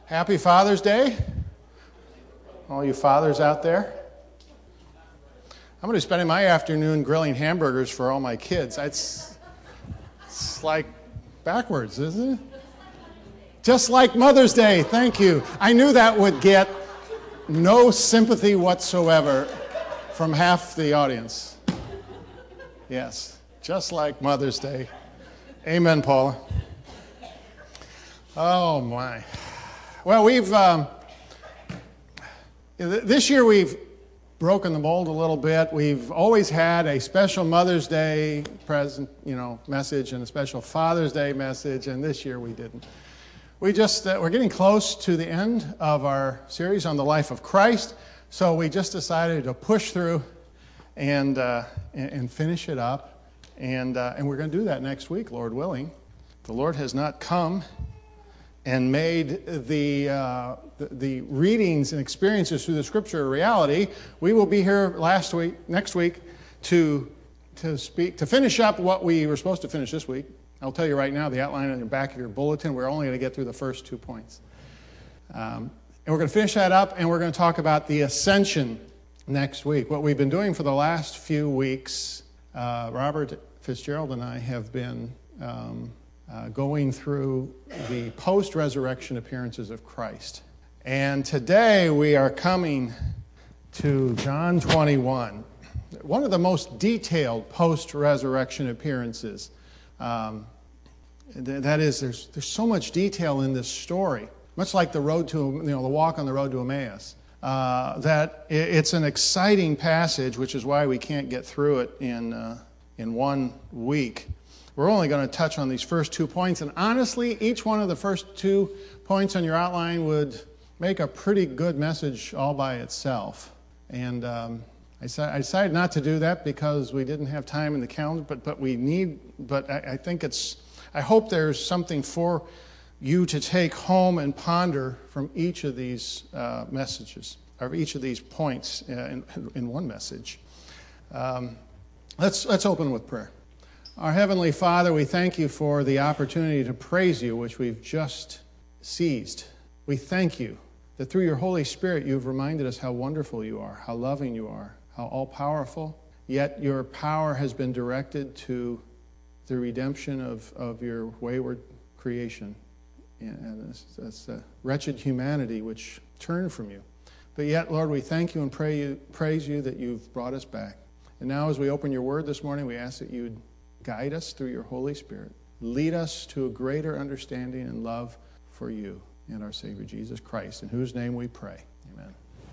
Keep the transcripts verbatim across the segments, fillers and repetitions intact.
Happy Father's Day, all you fathers out there. I'm going to be spending my afternoon grilling hamburgers for all my kids. It's, it's like backwards, isn't it? Just like Mother's Day, thank you. I knew that would get no sympathy whatsoever from half the audience. Yes, just like Mother's Day. Amen, Paula. Oh, my. Well, we've, um, this year we've broken the mold a little bit. We've always had a special Mother's Day present, you know, message and a special Father's Day message, and this year we didn't. We just, uh, we're getting close to the end of our series on the life of Christ, so we just decided to push through and uh, and, and finish it up, and uh, and we're going to do that next week, Lord willing. The Lord has not come and made the, uh, the the readings and experiences through the Scripture a reality. We will be here last week, next week, to to speak to finish up what we were supposed to finish this week. I'll tell you right now, the outline on the back of your bulletin, we're only going to get through the first two points, um, and we're going to finish that up, and we're going to talk about the ascension next week. What we've been doing for the last few weeks, uh, Robert Fitzgerald and I have been Um, Uh, going through the post-resurrection appearances of Christ. And today we are coming to John twenty-one, one of the most detailed post-resurrection appearances. Um, th- that is, there's there's so much detail in this story, much like the road to, you know, the walk on the road to Emmaus, uh, that it, it's an exciting passage, which is why we can't get through it in uh, in one week. We're only going to touch on these first two points, and honestly, each one of the first two points on your outline would make a pretty good message all by itself. And um, I, I decided not to do that because we didn't have time in the calendar, but but we need. But I, I think it's. I hope there's something for you to take home and ponder from each of these uh, messages, or each of these points uh, in, in one message. Um, let's let's open with prayer. Our Heavenly Father, we thank you for the opportunity to praise you, which we've just seized. We thank you that through your Holy Spirit you've reminded us how wonderful you are, how loving you are, how all-powerful, yet your power has been directed to the redemption of, of your wayward creation and this, this uh, wretched humanity which turned from you. But yet, Lord, we thank you and pray you, praise you that you've brought us back. And now as we open your word this morning, we ask that you would guide us through your Holy Spirit. Lead us to a greater understanding and love for you and our Savior Jesus Christ, in whose name we pray. Amen.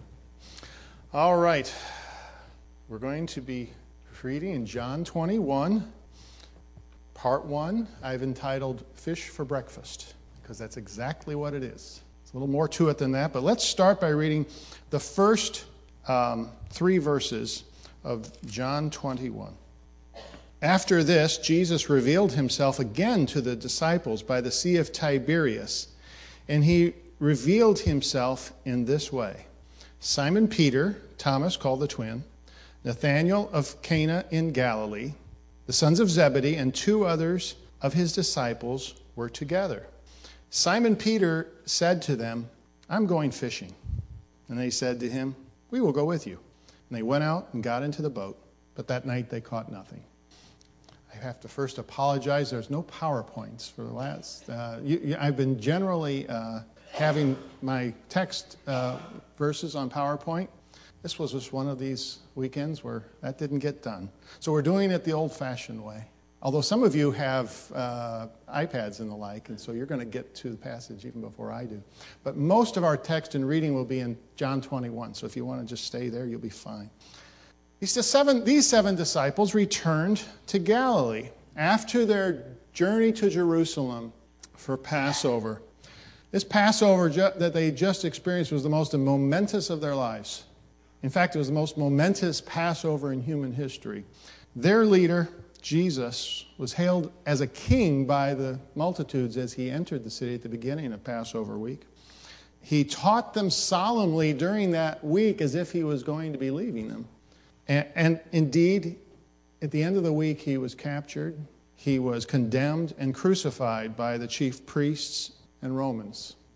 All right. We're going to be reading in John twenty-one, part one. I've entitled Fish for Breakfast, because that's exactly what it is. It's a little more to it than that, but let's start by reading the first um, three verses of John twenty-one. After this, Jesus revealed himself again to the disciples by the Sea of Tiberias, and he revealed himself in this way. Simon Peter, Thomas called the twin, Nathanael of Cana in Galilee, the sons of Zebedee, and two others of his disciples were together. Simon Peter said to them, "I'm going fishing." And they said to him, "We will go with you." And they went out and got into the boat, but that night they caught nothing. I have to first apologize. There's no PowerPoints for the last. Uh, you, you, I've been generally uh, having my text uh, verses on PowerPoint. This was just one of these weekends where that didn't get done. So we're doing it the old-fashioned way. Although some of you have uh, iPads and the like, and so you're going to get to the passage even before I do. But most of our text and reading will be in John twenty-one. So if you want to just stay there, you'll be fine. These seven, these seven disciples returned to Galilee after their journey to Jerusalem for Passover. This Passover ju- that they just experienced was the most momentous of their lives. In fact, it was the most momentous Passover in human history. Their leader, Jesus, was hailed as a king by the multitudes as he entered the city at the beginning of Passover week. He taught them solemnly during that week as if he was going to be leaving them. And, and indeed, at the end of the week, he was captured. He was condemned and crucified by the chief priests and Romans.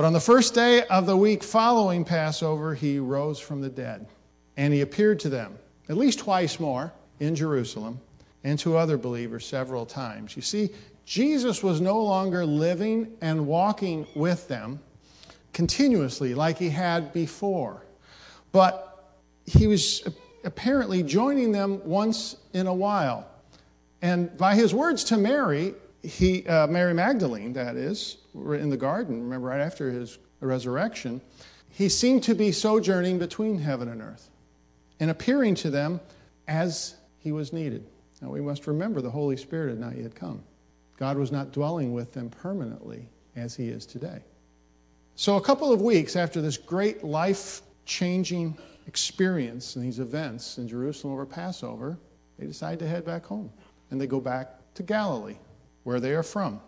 But on the first day of the week following Passover, he rose from the dead. And he appeared to them at least twice more in Jerusalem and to other believers several times. You see, Jesus was no longer living and walking with them continuously like he had before. But he was apparently joining them once in a while. And by his words to Mary, he, uh, Mary Magdalene, that is, in the garden, remember, right after his resurrection, he seemed to be sojourning between heaven and earth and appearing to them as he was needed. Now, we must remember the Holy Spirit had not yet come. God was not dwelling with them permanently as he is today. So a couple of weeks after this great life-changing experience and these events in Jerusalem over Passover, they decide to head back home. And they go back to Galilee, where they are from.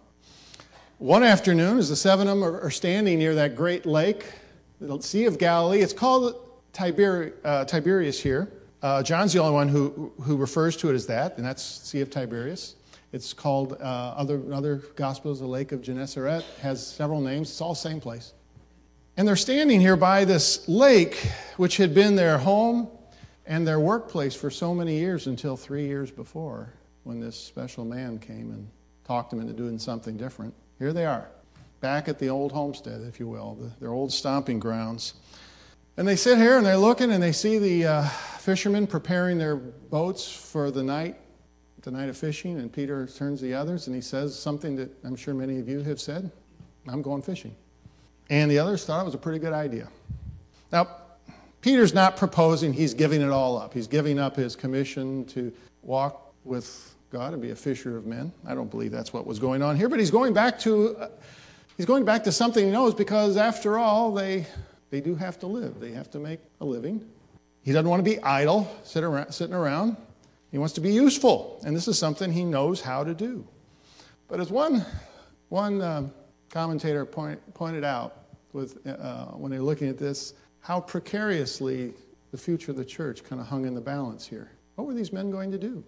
One afternoon, as the seven of them are standing near that great lake, the Sea of Galilee, it's called Tiber, uh, Tiberias here. Uh, John's the only one who, who refers to it as that, and that's Sea of Tiberias. It's called, uh, other, other Gospels, the Lake of Gennesaret, has several names. It's all the same place. And they're standing here by this lake, which had been their home and their workplace for so many years until three years before, when this special man came and talked them into doing something different. Here they are, back at the old homestead, if you will, the, their old stomping grounds. And they sit here and they're looking and they see the uh, fishermen preparing their boats for the night, the night of fishing. And Peter turns to the others and he says something that I'm sure many of you have said, I'm going fishing. And the others thought it was a pretty good idea. Now, Peter's not proposing he's giving it all up. He's giving up his commission to walk with God and be a fisher of men. I don't believe that's what was going on here, but he's going back to uh, he's going back to something he knows, because after all, they they do have to live. They have to make a living. He doesn't want to be idle, sit around, sitting around. He wants to be useful, and this is something he knows how to do. But as one one uh, commentator point, pointed out with uh, when they're looking at this, how precariously the future of the church kind of hung in the balance here. What were these men going to do?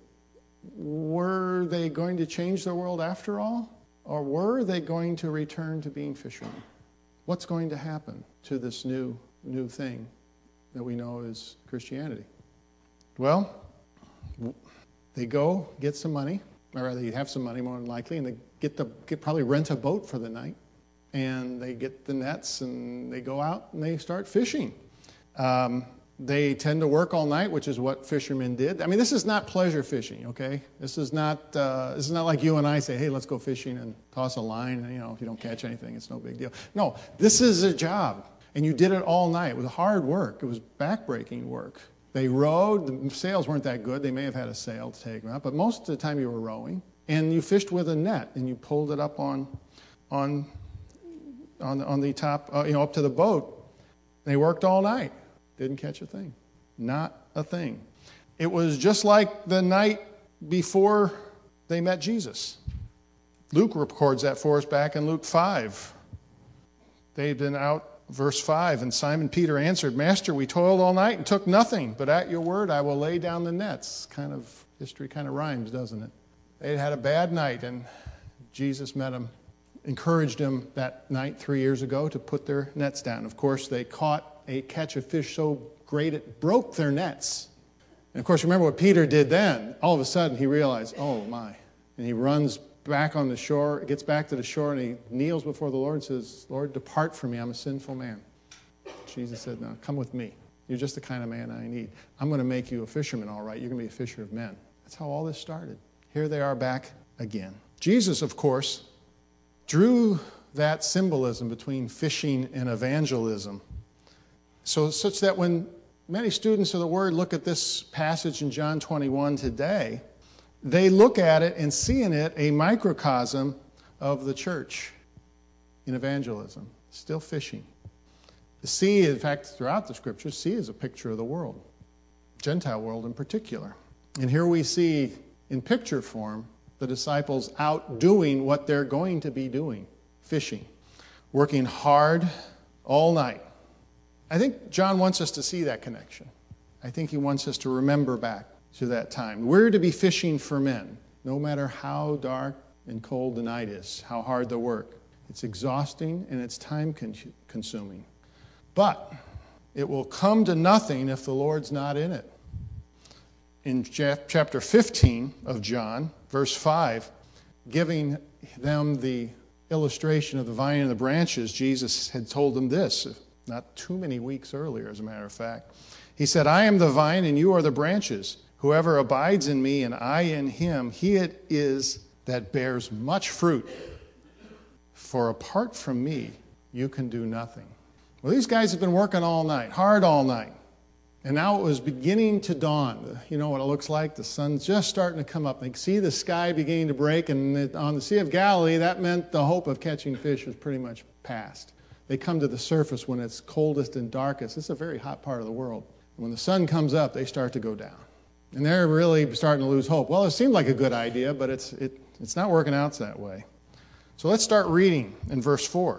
Were they going to change the world after all? Or were they going to return to being fishermen? What's going to happen to this new new thing that we know is Christianity? Well, they go get some money, or rather they have some money more than likely, and they get the get probably rent a boat for the night. And they get the nets and they go out and they start fishing. Um, They tend to work all night, which is what fishermen did. I mean, this is not pleasure fishing, okay? This is not uh, this is not like you and I say, hey, let's go fishing and toss a line, and, you know, if you don't catch anything, it's no big deal. No, this is a job, and you did it all night. It was hard work. It was back-breaking work. They rowed. The sails weren't that good. They may have had a sail to take them out, but most of the time you were rowing, and you fished with a net, and you pulled it up on on on, on the top, uh, you know, up to the boat. They worked all night. Didn't catch a thing. Not a thing. It was just like the night before they met Jesus. Luke records that for us back in Luke five. They'd been out, verse five, and Simon Peter answered, Master, we toiled all night and took nothing, but at your word I will lay down the nets. Kind of, history kind of rhymes, doesn't it? They'd had a bad night, and Jesus met them, encouraged them that night three years ago to put their nets down. Of course, they caught a catch of fish so great it broke their nets. And of course, remember what Peter did then. All of a sudden, he realized, oh my. And he runs back on the shore, gets back to the shore, and he kneels before the Lord and says, Lord, depart from me, I'm a sinful man. Jesus said, no, come with me. You're just the kind of man I need. I'm going to make you a fisherman, all right. You're going to be a fisher of men. That's how all this started. Here they are back again. Jesus, of course, drew that symbolism between fishing and evangelism. So such that when many students of the Word look at this passage in John twenty-one today, they look at it and see in it a microcosm of the church in evangelism, still fishing. The sea, in fact, throughout the Scriptures, sea is a picture of the world, Gentile world in particular. And here we see, in picture form, the disciples out doing what they're going to be doing, fishing, working hard all night. I think John wants us to see that connection. I think he wants us to remember back to that time. We're to be fishing for men, no matter how dark and cold the night is, how hard the work. It's exhausting and it's time consuming. But it will come to nothing if the Lord's not in it. In chapter fifteen of John, verse five, giving them the illustration of the vine and the branches, Jesus had told them this, not too many weeks earlier, as a matter of fact. He said, I am the vine and you are the branches. Whoever abides in me and I in him, he it is that bears much fruit. For apart from me, you can do nothing. Well, these guys have been working all night, hard all night. And now it was beginning to dawn. You know what it looks like? The sun's just starting to come up. They can see the sky beginning to break, and on the Sea of Galilee, that meant the hope of catching fish was pretty much past. They come to the surface when it's coldest and darkest. It's a very hot part of the world. When the sun comes up, they start to go down. And they're really starting to lose hope. Well, it seemed like a good idea, but it's, it, it's not working out that way. So let's start reading in verse four.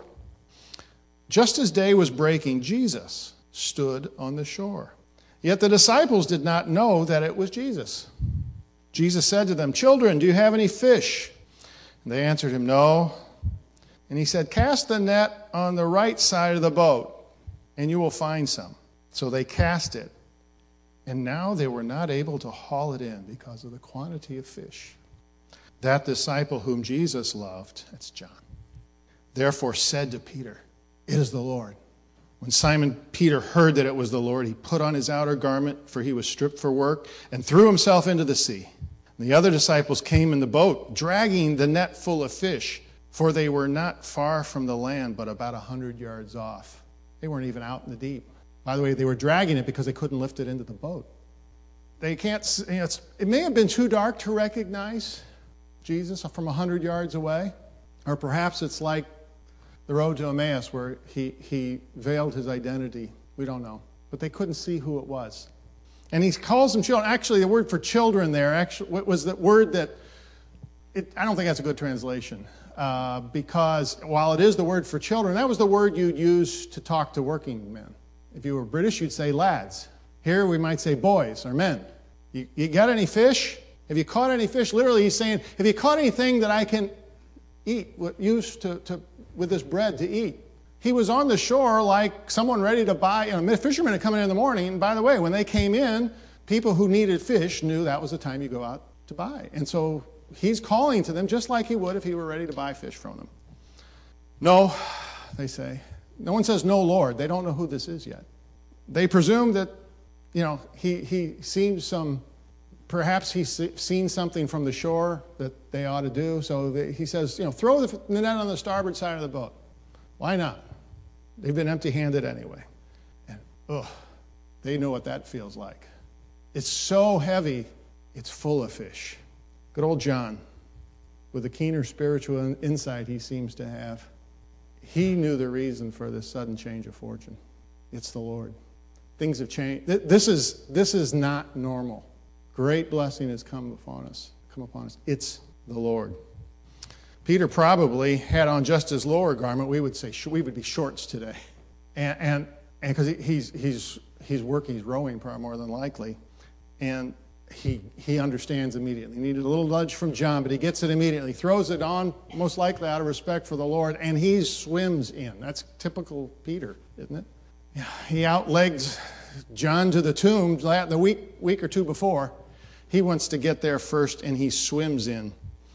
Just as day was breaking, Jesus stood on the shore. Yet the disciples did not know that it was Jesus. Jesus said to them, Children, do you have any fish? And they answered him, No. And he said, Cast the net on the right side of the boat, and you will find some. So they cast it. And now they were not able to haul it in because of the quantity of fish. That disciple whom Jesus loved, that's John, therefore said to Peter, It is the Lord. When Simon Peter heard that it was the Lord, he put on his outer garment, for he was stripped for work, and threw himself into the sea. And the other disciples came in the boat, dragging the net full of fish, for they were not far from the land, but about a hundred yards off. They weren't even out in the deep. By the way, they were dragging it because they couldn't lift it into the boat. They can't, you know, it's, it may have been too dark to recognize Jesus from a hundred yards away, or perhaps it's like the road to Emmaus where he, he veiled his identity. We don't know. But they couldn't see who it was. And he calls them children. Actually, the word for children there actually was the word that, it, I don't think that's a good translation. Uh, because while it is the word for children, that was the word you'd use to talk to working men. If you were British, you'd say lads. Here we might say boys or men. You, you got any fish? Have you caught any fish? Literally, he's saying, have you caught anything that I can eat, use to, to with this bread to eat? He was on the shore like someone ready to buy. You know, fishermen had come in in the morning, and by the way, when they came in, people who needed fish knew that was the time you go out to buy. And so he's calling to them just like he would if he were ready to buy fish from them. No, they say. No one says, no, Lord. They don't know who this is yet. They presume that, you know, he, he seems some, perhaps he's seen something from the shore that they ought to do. So they, he says, you know, throw the net on the starboard side of the boat. Why not? They've been empty-handed anyway. And, ugh, they know what that feels like. It's so heavy, it's full of fish. Good old John, with the keener spiritual insight he seems to have, he knew the reason for this sudden change of fortune. It's the Lord. Things have changed. This is, this is not normal. Great blessing has come upon us. Come upon us. It's the Lord. Peter probably had on just his lower garment. We would say we would be shorts today, and and because and he's he's he's working, he's rowing probably more than likely, and he he understands immediately. He needed a little nudge from John, but he gets it immediately. Throws it on, most likely out of respect for the Lord, and he swims in. That's typical Peter, isn't it? Yeah, he outlegs John to the tomb the week week or two before. He wants to get there first, and he swims in.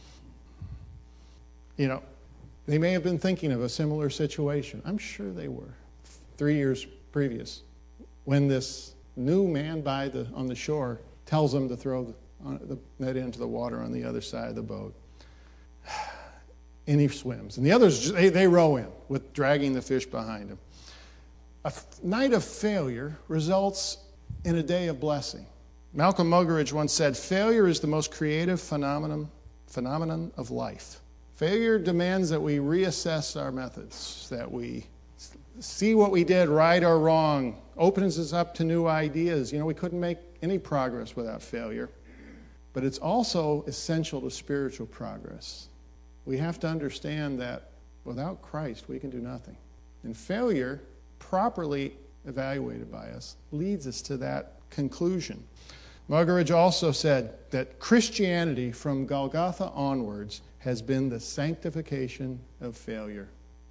You know, they may have been thinking of a similar situation. I'm sure they were, three years previous, when this new man by the on the shore tells them to throw the, uh, the net into the water on the other side of the boat. And he swims. And the others, they, they row in, with dragging the fish behind him. A f- night of failure results in a day of blessing. Malcolm Muggeridge once said, failure is the most creative phenomenon, phenomenon of life. Failure demands that we reassess our methods, that we see what we did right or wrong, opens us up to new ideas. You know, we couldn't make any progress without failure. But it's also essential to spiritual progress. We have to understand that without Christ, we can do nothing. And failure, properly evaluated by us, leads us to that conclusion. Muggeridge also said that Christianity from Golgotha onwards has been the sanctification of failure.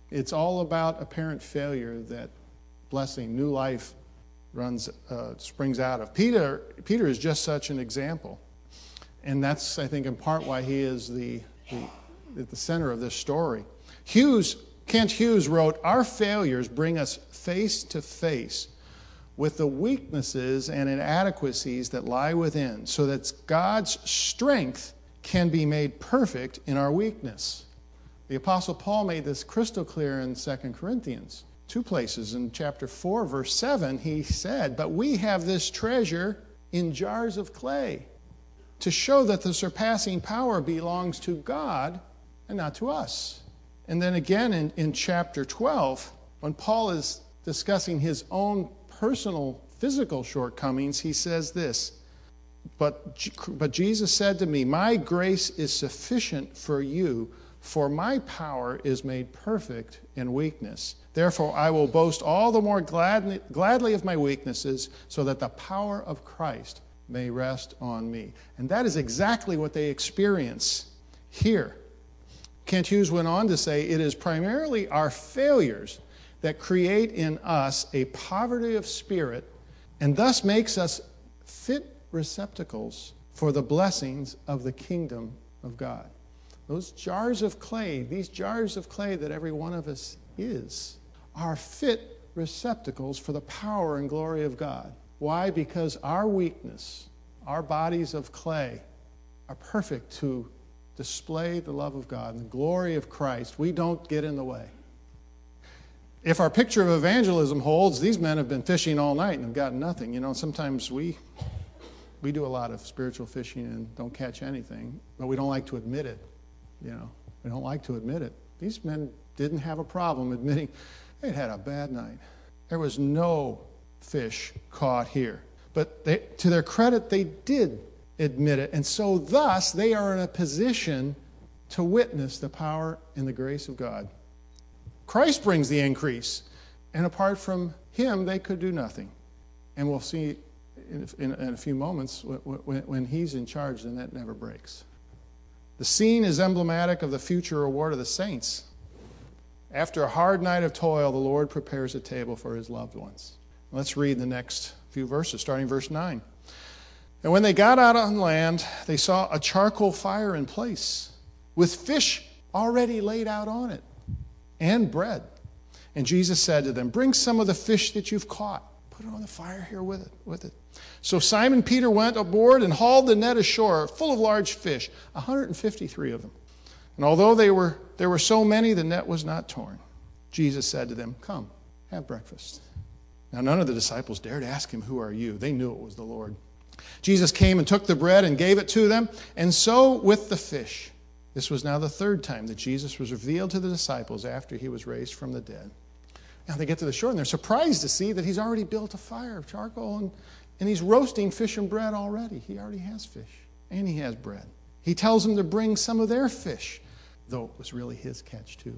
It's all about apparent failure that blessing, new life runs, uh, springs out of. Peter, Peter is just such an example. And that's, I think, in part why he is the, the, at the center of this story. Hughes, Kent Hughes wrote, "Our failures bring us face to face with the weaknesses and inadequacies that lie within, so that God's strength can be made perfect in our weakness." The Apostle Paul made this crystal clear in Second Corinthians. Two places. In chapter four, verse seven, he said, "But we have this treasure in jars of clay, to show that the surpassing power belongs to God and not to us." And then again in, in chapter twelve, when Paul is discussing his own personal physical shortcomings, he says this, But, but Jesus said to me, "My grace is sufficient for you, for my power is made perfect in weakness. Therefore I will boast all the more gladly, gladly of my weaknesses, so that the power of Christ may rest on me." And that is exactly what they experience here. Kent Hughes went on to say, "It is primarily our failures that create in us a poverty of spirit, and thus makes us fit receptacles for the blessings of the kingdom of God." Those jars of clay, these jars of clay that every one of us is, are fit receptacles for the power and glory of God. Why? Because our weakness, our bodies of clay, are perfect to display the love of God and the glory of Christ. We don't get in the way. If our picture of evangelism holds, these men have been fishing all night and have gotten nothing. You know, sometimes we we do a lot of spiritual fishing and don't catch anything, but we don't like to admit it. You know, we don't like to admit it. These men didn't have a problem admitting they'd had a bad night. There was no fish caught here. But they, to their credit, they did admit it. And so thus, they are in a position to witness the power and the grace of God. Christ brings the increase. And apart from him, they could do nothing. And we'll see in, in, in a few moments, when, when, when he's in charge, the net never breaks. The scene is emblematic of the future reward of the saints. After a hard night of toil, the Lord prepares a table for his loved ones. Let's read the next few verses, starting verse nine. "And when they got out on land, they saw a charcoal fire in place, with fish already laid out on it, and bread. And Jesus said to them, 'Bring some of the fish that you've caught. Put it on the fire here with it. With it.' So Simon Peter went aboard and hauled the net ashore, full of large fish, one hundred fifty-three of them. And although they were there were so many, the net was not torn. Jesus said to them, 'Come, have breakfast.' Now none of the disciples dared ask him, 'Who are you?' They knew it was the Lord. Jesus came and took the bread and gave it to them, and so with the fish. This was now the third time that Jesus was revealed to the disciples after he was raised from the dead. Now they get to the shore, and they're surprised to see that he's already built a fire of charcoal, and, and he's roasting fish and bread already. He already has fish, and he has bread. He tells them to bring some of their fish, though it was really his catch too.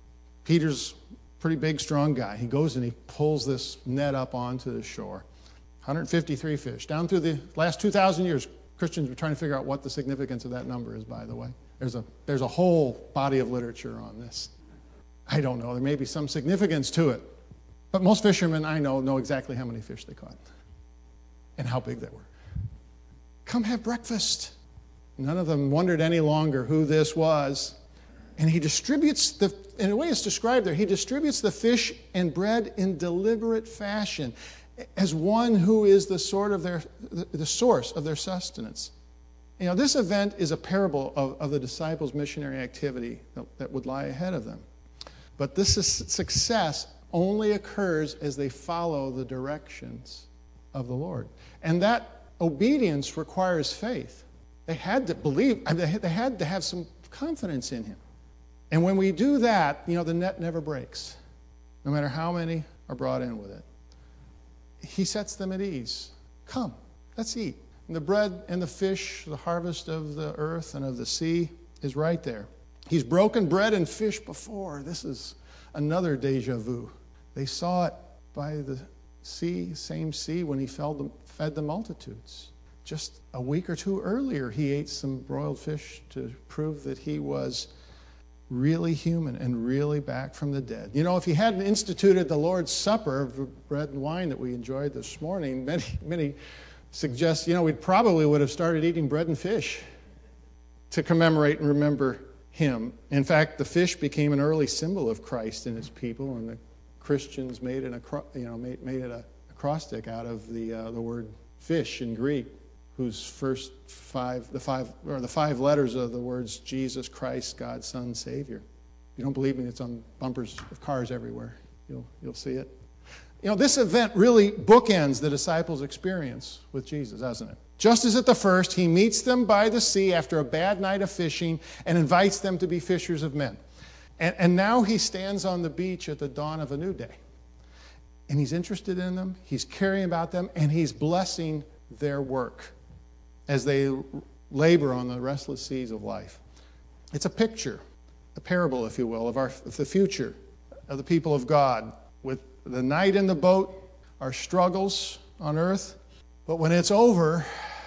Peter's a pretty big, strong guy. He goes and he pulls this net up onto the shore. one hundred fifty-three fish. Down through the last two thousand years, Christians were trying to figure out what the significance of that number is, by the way. There's a, there's a whole body of literature on this. I don't know. There may be some significance to it. But most fishermen I know know exactly how many fish they caught and how big they were. Come have breakfast. None of them wondered any longer who this was. And he distributes, the, in a way it's described there, he distributes the fish and bread in deliberate fashion as one who is the sort of their, the, the source of their sustenance. You know, this event is a parable of, of the disciples' missionary activity that, that would lie ahead of them. But this is, success only occurs as they follow the directions of the Lord. And that obedience requires faith. They had to believe, I mean, they had to have some confidence in him. And when we do that, you know, the net never breaks, no matter how many are brought in with it. He sets them at ease. Come, let's eat. And the bread and the fish, the harvest of the earth and of the sea is right there. He's broken bread and fish before. This is another deja vu. They saw it by the sea, same sea, when he fed the, fed the multitudes. Just a week or two earlier, he ate some broiled fish to prove that he was really human and really back from the dead. You know, if he hadn't instituted the Lord's Supper of bread and wine that we enjoyed this morning, many, many suggest, you know, we probably would have started eating bread and fish to commemorate and remember him. In fact, the fish became an early symbol of Christ and his people, and the Christians made an acro- you know made, made it a acrostic out of the uh, the word fish in Greek, whose first five the five or the five letters of the words Jesus Christ, God, Son, Savior. If you don't believe me, it's on bumpers of cars everywhere. You'll you'll see it. You know, this event really bookends the disciples' experience with Jesus, doesn't it? Just as at the first, he meets them by the sea after a bad night of fishing and invites them to be fishers of men. And, and now he stands on the beach at the dawn of a new day. And he's interested in them, he's caring about them, and he's blessing their work as they labor on the restless seas of life. It's a picture, a parable, if you will, of, our, of the future of the people of God, with the night in the boat, our struggles on earth. But when it's over,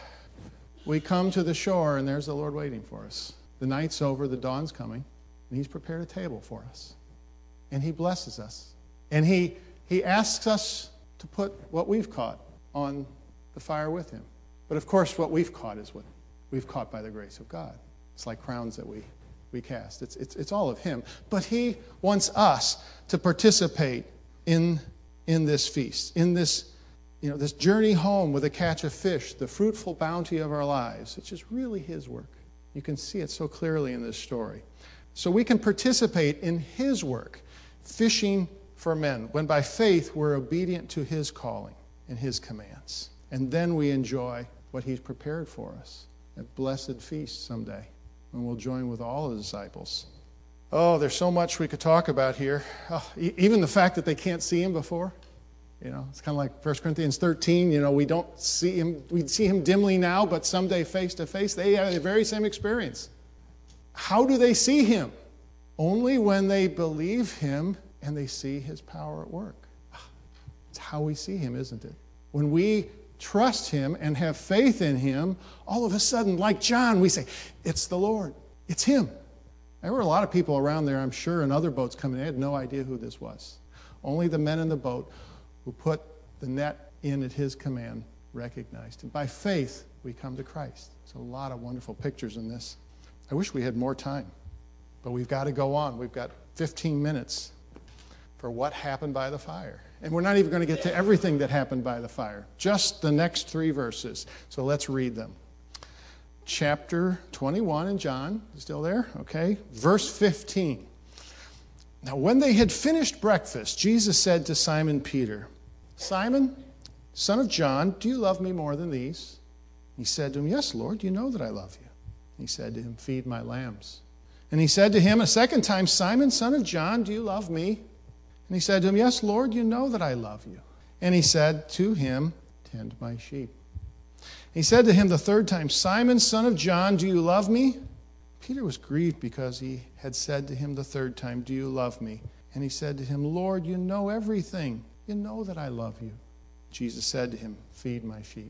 we come to the shore, and there's the Lord waiting for us. The night's over, the dawn's coming, and he's prepared a table for us. And he blesses us. And he, he asks us to put what we've caught on the fire with him. But of course, what we've caught is what we've caught by the grace of God. It's like crowns that we, we cast. It's, it's, it's all of him. But he wants us to participate in, in this feast, in this, you know, this journey home with a catch of fish, the fruitful bounty of our lives. It's just really his work. You can see it so clearly in this story. So we can participate in his work, fishing for men, when by faith we're obedient to his calling and his commands. And then we enjoy what he's prepared for us, a blessed feast someday, when we'll join with all the disciples. Oh, there's so much we could talk about here. Oh, e- even the fact that they can't see him before. You know, it's kind of like First Corinthians thirteen. You know, we don't see him, we see him dimly now, but someday face to face. They have the very same experience. How do they see him? Only when they believe him and they see his power at work. It's how we see him, isn't it? When we trust him and have faith in him, all of a sudden, like John, we say, it's the Lord. It's him. There were a lot of people around there, I'm sure, in other boats coming. They had no idea who this was. Only the men in the boat who put the net in at his command recognized him. By faith, we come to Christ. There's a lot of wonderful pictures in this. I wish we had more time, but we've got to go on. We've got fifteen minutes for what happened by the fire. And we're not even going to get to everything that happened by the fire, just the next three verses. So let's read them. Chapter twenty-one in John, still there? Okay. Verse fifteen. Now, when they had finished breakfast, Jesus said to Simon Peter, Simon, son of John, do you love me more than these? He said to him, yes, Lord, you know that I love you. He said to him, feed my lambs. And he said to him a second time, Simon, son of John, do you love me? And he said to him, yes, Lord, you know that I love you. And he said to him, tend my sheep. He said to him the third time, Simon, son of John, do you love me? Peter was grieved because he had said to him the third time, do you love me? And he said to him, Lord, you know everything. You know that I love you. Jesus said to him, feed my sheep.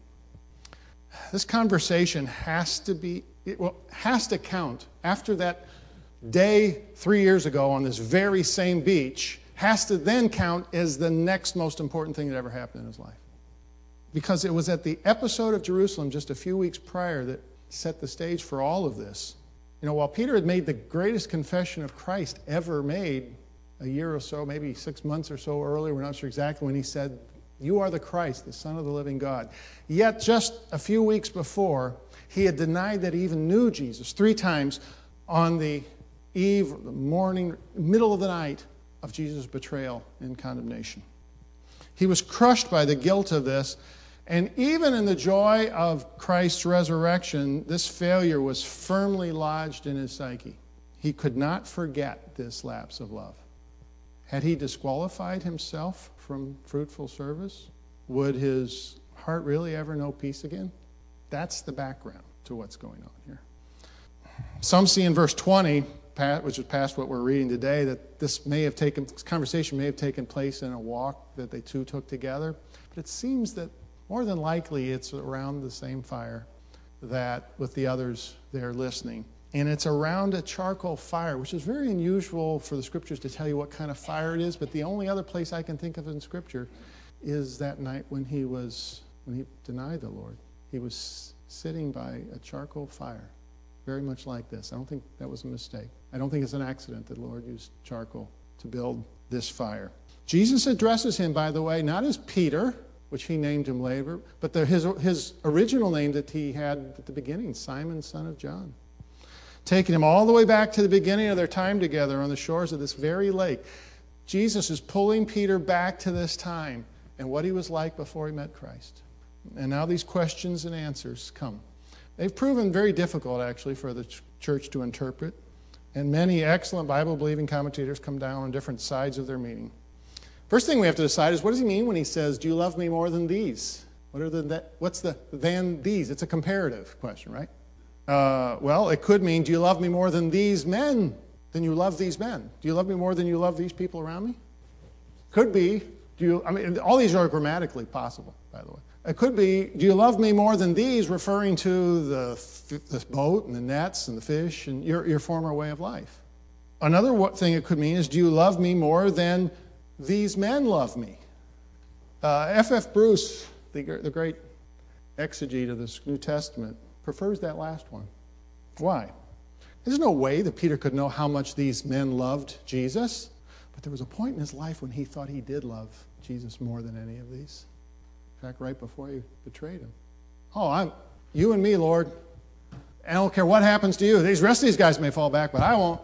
This conversation has to be, it well, has to count after that day three years ago on this very same beach, has to then count as the next most important thing that ever happened in his life. Because it was at the episode of Jerusalem just a few weeks prior that set the stage for all of this. You know, while Peter had made the greatest confession of Christ ever made a year or so, maybe six months or so earlier, we're not sure exactly when he said, you are the Christ, the Son of the living God. Yet just a few weeks before, he had denied that he even knew Jesus three times on the eve, the morning, middle of the night of Jesus' betrayal and condemnation. He was crushed by the guilt of this, and even in the joy of Christ's resurrection, this failure was firmly lodged in his psyche. He could not forget this lapse of love. Had he disqualified himself from fruitful service? Would his heart really ever know peace again? That's the background to what's going on here. Some see in verse twenty, which is past what we're reading today, that this may have taken, this conversation may have taken place in a walk that they two took together. But it seems that more than likely it's around the same fire that with the others there listening. And it's around a charcoal fire, which is very unusual for the Scriptures to tell you what kind of fire it is. But the only other place I can think of in Scripture is that night when he was when he denied the Lord. He was sitting by a charcoal fire, very much like this. I don't think that was a mistake. I don't think it's an accident that the Lord used charcoal to build this fire. Jesus addresses him, by the way, not as Peter, which he named him later, but the, his, his original name that he had at the beginning, Simon, son of John. Taking him all the way back to the beginning of their time together on the shores of this very lake. Jesus is pulling Peter back to this time and what he was like before he met Christ. And now these questions and answers come. They've proven very difficult, actually, for the ch- church to interpret. And many excellent Bible-believing commentators come down on different sides of their meaning. First thing we have to decide is, what does he mean when he says, do you love me more than these? What are the, that, what's the than these? It's a comparative question, right? Uh, well, it could mean, do you love me more than these men, than you love these men? Do you love me more than you love these people around me? Could be, do you, I mean, all these are grammatically possible, by the way. It could be, do you love me more than these, referring to the, the boat and the nets and the fish and your, your former way of life. Another thing it could mean is, do you love me more than these men love me? Uh, F F Bruce, the, the great exegete of the New Testament, prefers that last one. Why? There's no way that Peter could know how much these men loved Jesus, but there was a point in his life when he thought he did love Jesus more than any of these. In fact, right before he betrayed him. Oh, I'm you and me, Lord. I don't care what happens to you. These rest of these guys may fall back, but I won't.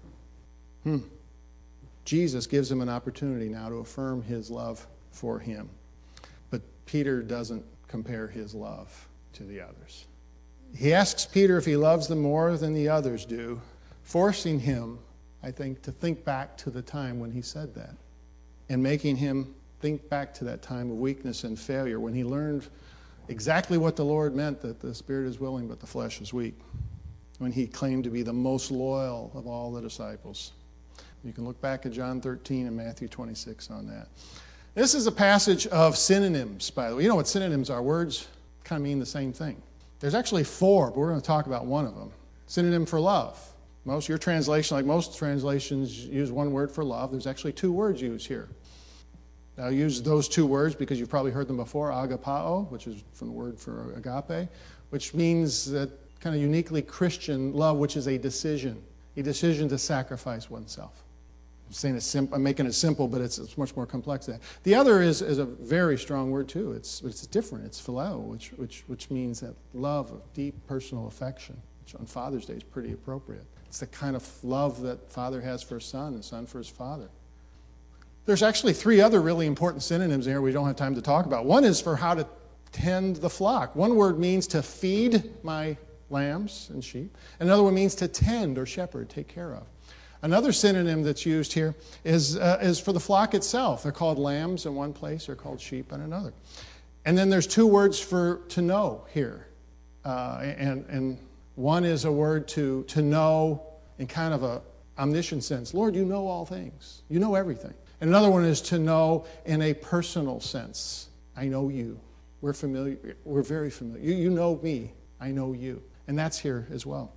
Hmm. Jesus gives him an opportunity now to affirm his love for him. But Peter doesn't compare his love to the others. He asks Peter if he loves them more than the others do, forcing him, I think, to think back to the time when he said that, and making him think back to that time of weakness and failure when he learned exactly what the Lord meant, that the spirit is willing but the flesh is weak, when he claimed to be the most loyal of all the disciples. You can look back at John thirteen and Matthew twenty-six on that. This is a passage of synonyms, by the way. You know what synonyms are? Words kind of mean the same thing. There's actually four, but we're going to talk about one of them. Synonym for love. Most your translation, like most translations, use one word for love. There's actually two words used here. I'll use those two words because you've probably heard them before, agapao, which is from the word for agape, which means that kind of uniquely Christian love, which is a decision, a decision to sacrifice oneself. I'm saying it's sim- I'm making it simple, but it's, it's much more complex than that. The other is, is a very strong word too. It's it's different. It's phileo, which which which means that love of deep personal affection, which on Father's Day is pretty appropriate. It's the kind of love that father has for his son and son for his father. There's actually three other really important synonyms here we don't have time to talk about. One is for how to tend the flock. One word means to feed my lambs and sheep. Another one means to tend or shepherd, take care of. Another synonym that's used here is, uh, is for the flock itself. They're called lambs in one place, they're called sheep in another. And then there's two words for to know here. Uh, and, and one is a word to, to know in kind of a omniscient sense. Lord, you know all things. You know everything. And another one is to know in a personal sense. I know you. We're familiar. We're very familiar. You, you know me. I know you. And that's here as well.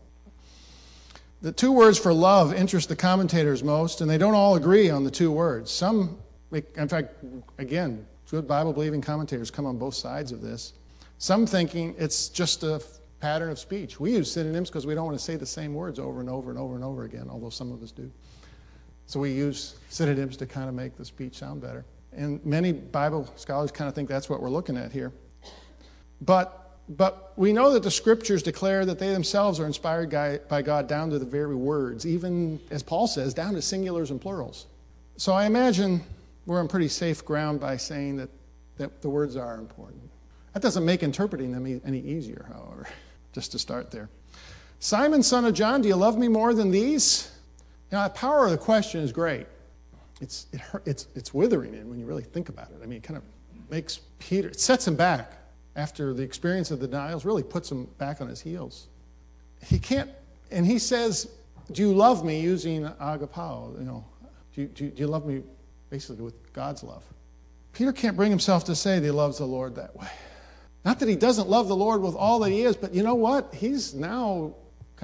The two words for love interest the commentators most, and they don't all agree on the two words. Some, in fact, again, good Bible-believing commentators come on both sides of this. Some thinking it's just a pattern of speech. We use synonyms because we don't want to say the same words over and over and over and over again, although some of us do. So we use synonyms to kind of make the speech sound better. And many Bible scholars kind of think that's what we're looking at here. But, but we know that the Scriptures declare that they themselves are inspired by God down to the very words, even, as Paul says, down to singulars and plurals. So I imagine we're on pretty safe ground by saying that, that the words are important. That doesn't make interpreting them any easier, however, just to start there. Simon, son of John, do you love me more than these? Now, the power of the question is great. It's it hurt, it's it's withering in when you really think about it. I mean, it kind of makes Peter, it sets him back after the experience of the denials, really puts him back on his heels. He can't, and he says, do you love me, using agapao, you know, do you, do you, do you love me basically with God's love? Peter can't bring himself to say that he loves the Lord that way. Not that he doesn't love the Lord with all that he is, but you know what? He's now kind of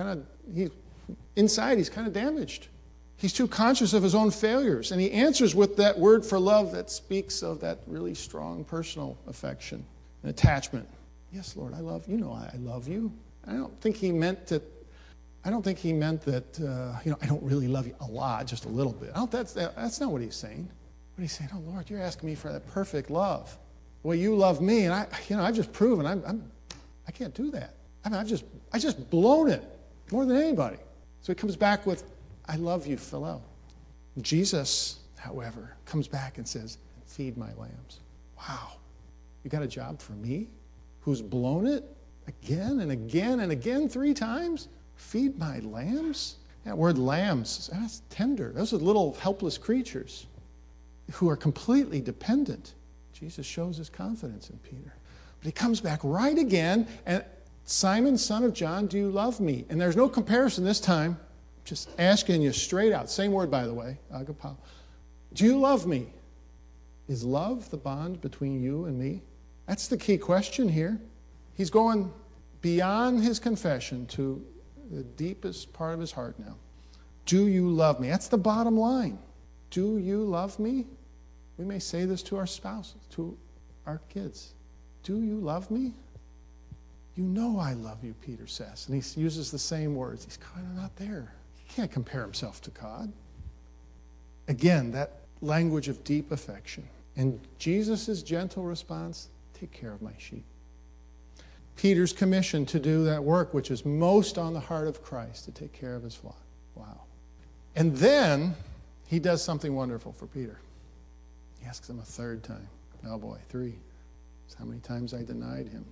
he, inside he's kind of damaged. He's too conscious of his own failures. And he answers with that word for love that speaks of that really strong personal affection and attachment. Yes, Lord, I love you. You know I love you. I don't think he meant to, I don't think he meant that, uh, you know, I don't really love you a lot, just a little bit. I don't, that's, that's not what he's saying. But he's saying, oh, Lord, you're asking me for that perfect love. Well, you love me, and I, you know, I've just proven I'm, I'm, I can't do that. I mean, I've just, I just blown it more than anybody. So he comes back with, I love you, Philo. Jesus, however, comes back and says, feed my lambs. Wow, you got a job for me, who's blown it again and again and again three times? Feed my lambs? That word lambs, that's tender. Those are little helpless creatures who are completely dependent. Jesus shows his confidence in Peter. But he comes back right again, and Simon, son of John, do you love me? And there's no comparison this time. Just asking you straight out. Same word, by the way, agapao. Do you love me? Is love the bond between you and me? That's the key question here. He's going beyond his confession to the deepest part of his heart now. Do you love me? That's the bottom line. Do you love me? We may say this to our spouses, to our kids. Do you love me? You know I love you, Peter says. And he uses the same words. He's kind of not there. He can't compare himself to God. Again, that language of deep affection. And Jesus' gentle response, take care of my sheep. Peter's commission to do that work, which is most on the heart of Christ, to take care of his flock. Wow. And then he does something wonderful for Peter. He asks him a third time. Oh boy, three. That's how many times I denied him.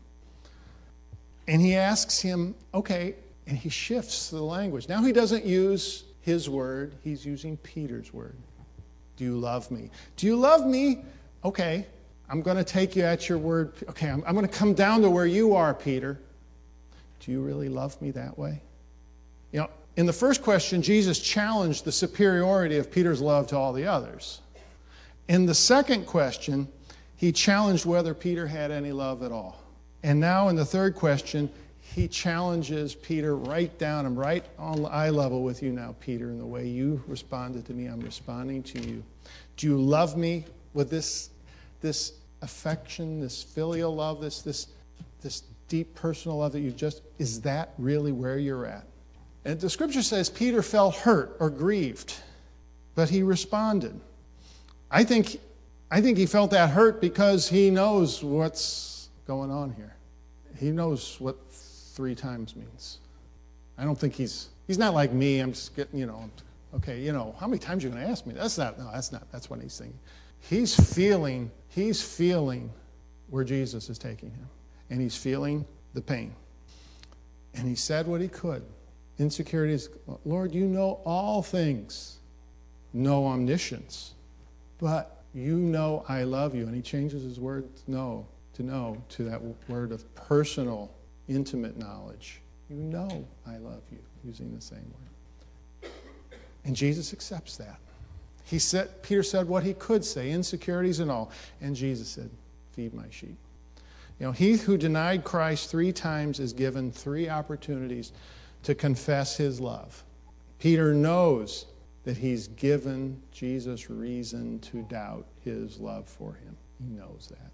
And he asks him, okay, and he shifts the language. Now he doesn't use his word, he's using Peter's word. Do you love me? Do you love me? Okay, I'm going to take you at your word. Okay, I'm, I'm going to come down to where you are, Peter. Do you really love me that way? You know, in the first question, Jesus challenged the superiority of Peter's love to all the others. In the second question, he challenged whether Peter had any love at all. And now in the third question, he challenges Peter right down. I'm right on eye level with you now, Peter, in the way you responded to me. I'm responding to you. Do you love me with this, this affection, this filial love, this, this, this deep personal love that you just, is that really where you're at? And the scripture says Peter felt hurt or grieved, but he responded. I think, I think he felt that hurt because he knows what's going on here. He knows what three times means. I don't think he's, he's not like me. I'm just getting, you know, okay, you know, how many times are you going to ask me? That's not, no, that's not, that's what he's thinking. He's feeling, he's feeling where Jesus is taking him. And he's feeling the pain. And he said what he could. Insecurities, Lord, you know all things. No omniscience. But you know I love you. And he changes his word know to know to that word of personal, intimate knowledge. You know I love you, using the same word. And Jesus accepts that. He said, Peter said what he could say, insecurities and all. And Jesus said, feed my sheep. You know, he who denied Christ three times is given three opportunities to confess his love. Peter knows that he's given Jesus reason to doubt his love for him. He knows that.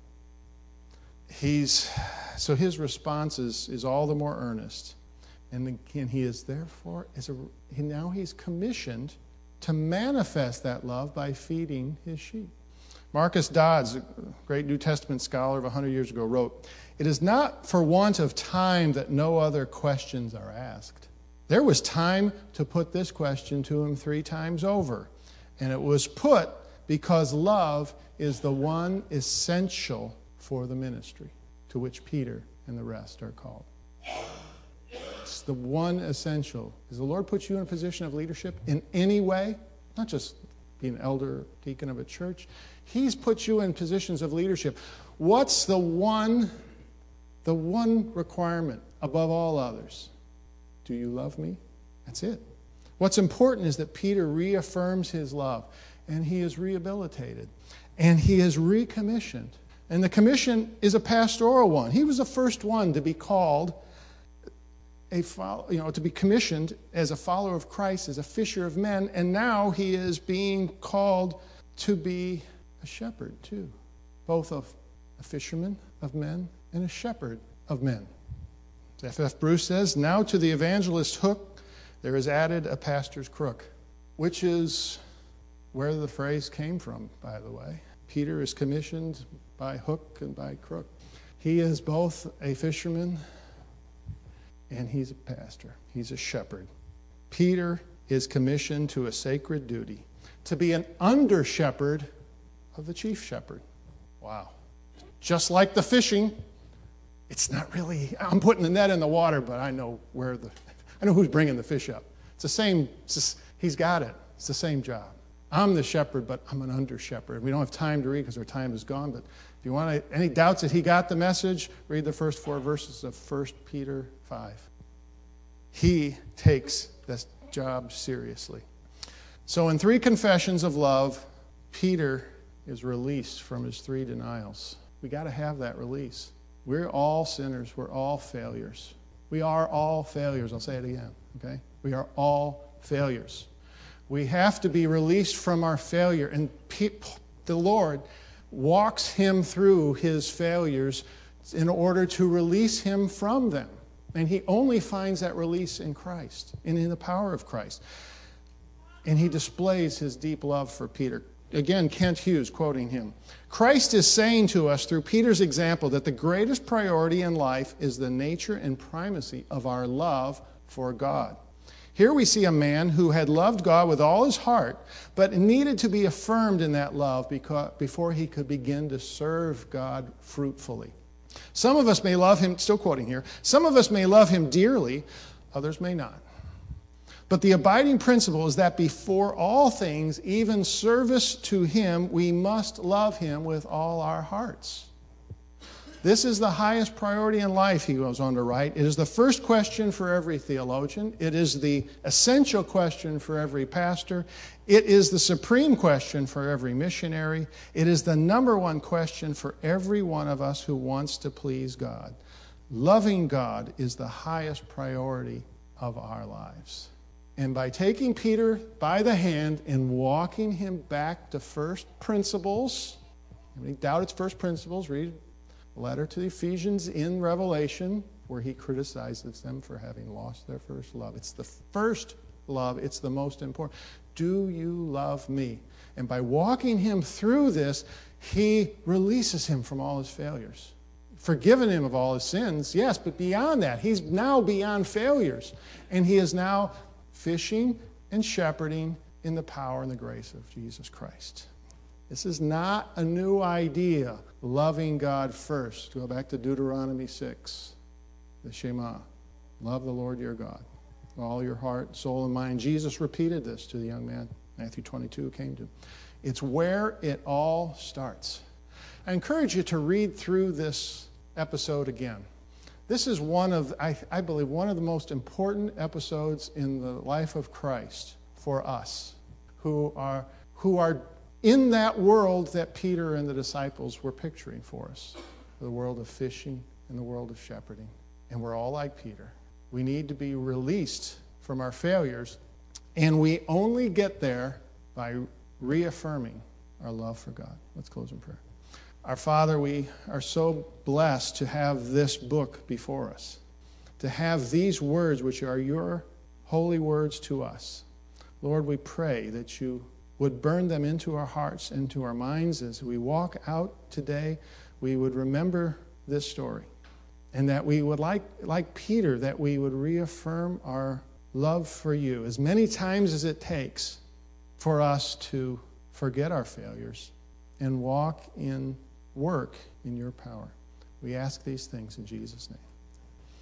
He's, so his response is, is all the more earnest. And again, he is therefore, as a, he, now he's commissioned to manifest that love by feeding his sheep. Marcus Dodds, a great New Testament scholar of one hundred years ago, wrote, "It is not for want of time that no other questions are asked. There was time to put this question to him three times over. And it was put because love is the one essential for the ministry to which Peter and the rest are called." It's the one essential. Has the Lord put you in a position of leadership in any way? Not just being an elder, deacon of a church. He's put you in positions of leadership. What's the one, the one requirement above all others? Do you love me? That's it. What's important is that Peter reaffirms his love, and he is rehabilitated, and he is recommissioned. And the commission is a pastoral one. He was the first one to be called a follow, you know, to be commissioned as a follower of Christ, as a fisher of men, and now he is being called to be a shepherd too, both of a fisherman of men and a shepherd of men. F F Bruce says, now to the evangelist hook, there is added a pastor's crook, which is where the phrase came from, by the way. Peter is commissioned by hook and by crook. He is both a fisherman and he's a pastor. He's a shepherd. Peter is commissioned to a sacred duty, to be an under-shepherd of the chief shepherd. Wow. Just like the fishing, it's not really, I'm putting the net in the water, but I know where the, I know who's bringing the fish up. It's the same, it's just, he's got it. It's the same job. I'm the shepherd, but I'm an under-shepherd. We don't have time to read because our time is gone, but if you want to, any doubts that he got the message, read the first four verses of First Peter five. He takes this job seriously. So in three confessions of love, Peter is released from his three denials. We got to have that release. We're all sinners. We're all failures. We are all failures. I'll say it again, okay? We are all failures. We have to be released from our failure, and pe- the Lord walks him through his failures in order to release him from them. And he only finds that release in Christ and in the power of Christ. And he displays his deep love for Peter. Again, Kent Hughes quoting him. Christ is saying to us through Peter's example that the greatest priority in life is the nature and primacy of our love for God. Here we see a man who had loved God with all his heart, but needed to be affirmed in that love because, before he could begin to serve God fruitfully. Some of us may love him, still quoting here, some of us may love him dearly, others may not. But the abiding principle is that before all things, even service to him, we must love him with all our hearts. This is the highest priority in life, he goes on to write. It is the first question for every theologian. It is the essential question for every pastor. It is the supreme question for every missionary. It is the number one question for every one of us who wants to please God. Loving God is the highest priority of our lives. And by taking Peter by the hand and walking him back to first principles, any doubt it's first principles, read letter to the Ephesians in Revelation, where he criticizes them for having lost their first love. It's the first love. It's the most important. Do you love me? And by walking him through this, he releases him from all his failures. Forgiven him of all his sins, yes, but beyond that, he's now beyond failures. And he is now fishing and shepherding in the power and the grace of Jesus Christ. This is not a new idea, loving God first. Go back to Deuteronomy six, the Shema. Love the Lord your God with all your heart, soul, and mind. Jesus repeated this to the young man, Matthew twenty-two came to. It's where it all starts. I encourage you to read through this episode again. This is one of, I, I believe, one of the most important episodes in the life of Christ for us who are who are in that world that Peter and the disciples were picturing for us, the world of fishing and the world of shepherding. And we're all like Peter. We need to be released from our failures, and we only get there by reaffirming our love for God. Let's close in prayer. Our Father, we are so blessed to have this book before us, to have these words which are your holy words to us. Lord, we pray that you would burn them into our hearts, into our minds as we walk out today. We would remember this story, and that we would, like, like Peter, that we would reaffirm our love for you as many times as it takes for us to forget our failures and walk in work in your power. We ask these things in Jesus' name.